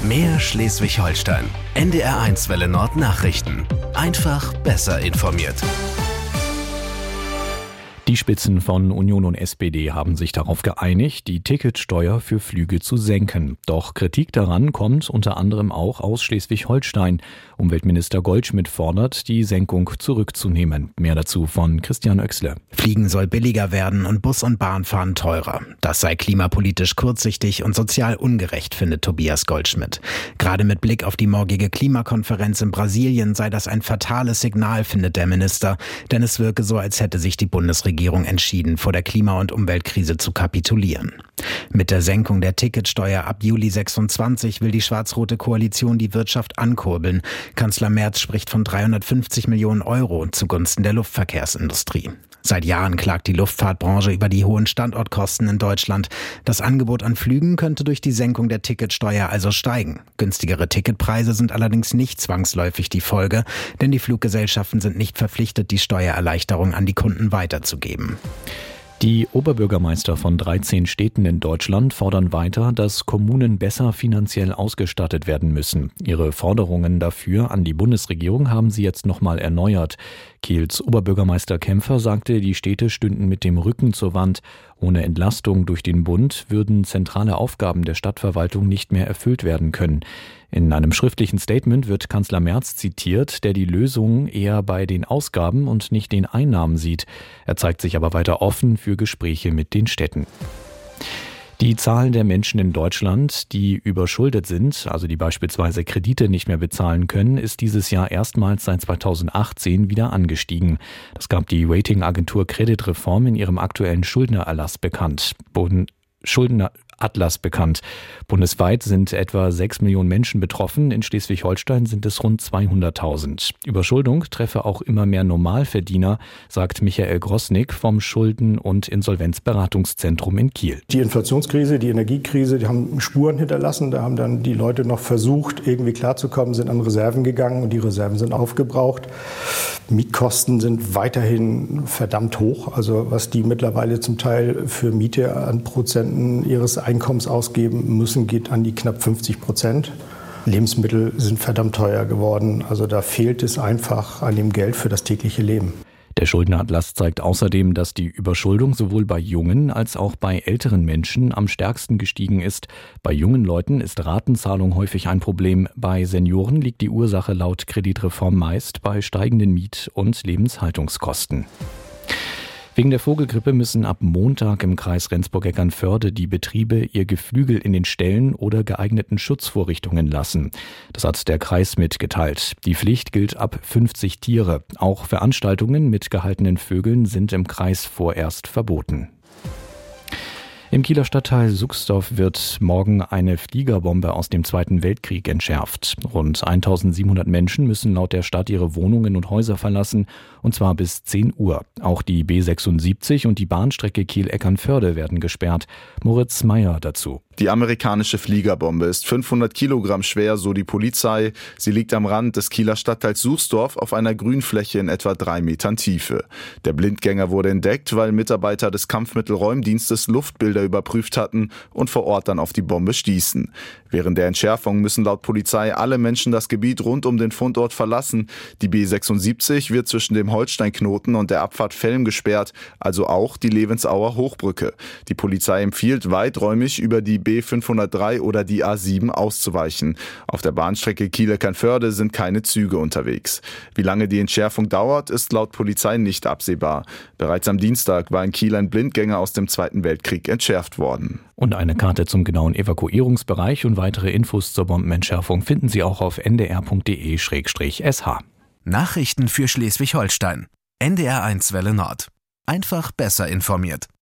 Mehr Schleswig-Holstein. NDR1 Welle Nord Nachrichten. Einfach besser informiert. Die Spitzen von Union und SPD haben sich darauf geeinigt, die Ticketsteuer für Flüge zu senken. Doch Kritik daran kommt unter anderem auch aus Schleswig-Holstein. Umweltminister Goldschmidt fordert, die Senkung zurückzunehmen. Mehr dazu von Christian Oechsle. Fliegen soll billiger werden und Bus und Bahnfahren teurer. Das sei klimapolitisch kurzsichtig und sozial ungerecht, findet Tobias Goldschmidt. Gerade mit Blick auf die morgige Klimakonferenz in Brasilien sei das ein fatales Signal, findet der Minister. Denn es wirke so, als hätte sich die Bundesregierung entschieden, vor der Klima- und Umweltkrise zu kapitulieren. Mit der Senkung der Ticketsteuer ab Juli 26 will die schwarz-rote Koalition die Wirtschaft ankurbeln. Kanzler Merz spricht von 350 Millionen Euro zugunsten der Luftverkehrsindustrie. Seit Jahren klagt die Luftfahrtbranche über die hohen Standortkosten in Deutschland. Das Angebot an Flügen könnte durch die Senkung der Ticketsteuer also steigen. Günstigere Ticketpreise sind allerdings nicht zwangsläufig die Folge, denn die Fluggesellschaften sind nicht verpflichtet, die Steuererleichterung an die Kunden weiterzugeben. Die Oberbürgermeister von 13 Städten in Deutschland fordern weiter, dass Kommunen besser finanziell ausgestattet werden müssen. Ihre Forderungen dafür an die Bundesregierung haben sie jetzt nochmal erneuert. Kiels Oberbürgermeister Kämpfer sagte, die Städte stünden mit dem Rücken zur Wand. Ohne Entlastung durch den Bund würden zentrale Aufgaben der Stadtverwaltung nicht mehr erfüllt werden können. In einem schriftlichen Statement wird Kanzler Merz zitiert, der die Lösung eher bei den Ausgaben und nicht den Einnahmen sieht. Er zeigt sich aber weiter offen für Gespräche mit den Städten. Die Zahl der Menschen in Deutschland, die überschuldet sind, also die beispielsweise Kredite nicht mehr bezahlen können, ist dieses Jahr erstmals seit 2018 wieder angestiegen. Das gab die Ratingagentur Credit Reform in ihrem aktuellen Schuldnererlass bekannt. Bundesweit sind etwa 6 Millionen Menschen betroffen, in Schleswig-Holstein sind es rund 200.000. Überschuldung treffe auch immer mehr Normalverdiener, sagt Michael Grossnick vom Schulden- und Insolvenzberatungszentrum in Kiel. Die Inflationskrise, die Energiekrise, die haben Spuren hinterlassen. Da haben dann die Leute noch versucht, irgendwie klarzukommen, sind an Reserven gegangen und die Reserven sind aufgebraucht. Mietkosten sind weiterhin verdammt hoch. Also was die mittlerweile zum Teil für Miete an Prozenten ihres Einkommens ausgeben müssen, geht an die knapp 50%. Lebensmittel sind verdammt teuer geworden. Also da fehlt es einfach an dem Geld für das tägliche Leben. Der Schuldneratlass zeigt außerdem, dass die Überschuldung sowohl bei jungen als auch bei älteren Menschen am stärksten gestiegen ist. Bei jungen Leuten ist Ratenzahlung häufig ein Problem. Bei Senioren liegt die Ursache laut Kreditreform meist bei steigenden Miet- und Lebenshaltungskosten. Wegen der Vogelgrippe müssen ab Montag im Kreis Rendsburg-Eckernförde die Betriebe ihr Geflügel in den Ställen oder geeigneten Schutzvorrichtungen lassen. Das hat der Kreis mitgeteilt. Die Pflicht gilt ab 50 Tiere. Auch Veranstaltungen mit gehaltenen Vögeln sind im Kreis vorerst verboten. Im Kieler Stadtteil Suxdorf wird morgen eine Fliegerbombe aus dem Zweiten Weltkrieg entschärft. Rund 1700 Menschen müssen laut der Stadt ihre Wohnungen und Häuser verlassen, und zwar bis 10 Uhr. Auch die B76 und die Bahnstrecke Kiel-Eckernförde werden gesperrt. Moritz Meyer dazu. Die amerikanische Fliegerbombe ist 500 Kilogramm schwer, so die Polizei. Sie liegt am Rand des Kieler Stadtteils Suxdorf auf einer Grünfläche in etwa 3 Metern Tiefe. Der Blindgänger wurde entdeckt, weil Mitarbeiter des Kampfmittelräumdienstes Luftbilder überprüft hatten und vor Ort dann auf die Bombe stießen. Während der Entschärfung müssen laut Polizei alle Menschen das Gebiet rund um den Fundort verlassen. Die B76 wird zwischen dem Holsteinknoten und der Abfahrt Velm gesperrt, also auch die Levensauer Hochbrücke. Die Polizei empfiehlt weiträumig über die B503 oder die A7 auszuweichen. Auf der Bahnstrecke Kiel-Eckernförde sind keine Züge unterwegs. Wie lange die Entschärfung dauert, ist laut Polizei nicht absehbar. Bereits am Dienstag war in Kiel ein Blindgänger aus dem Zweiten Weltkrieg entschärft worden. Und eine Karte zum genauen Evakuierungsbereich und weitere Infos zur Bombenentschärfung finden Sie auch auf ndr.de/sh. Nachrichten für Schleswig-Holstein. NDR1 Welle Nord. Einfach besser informiert.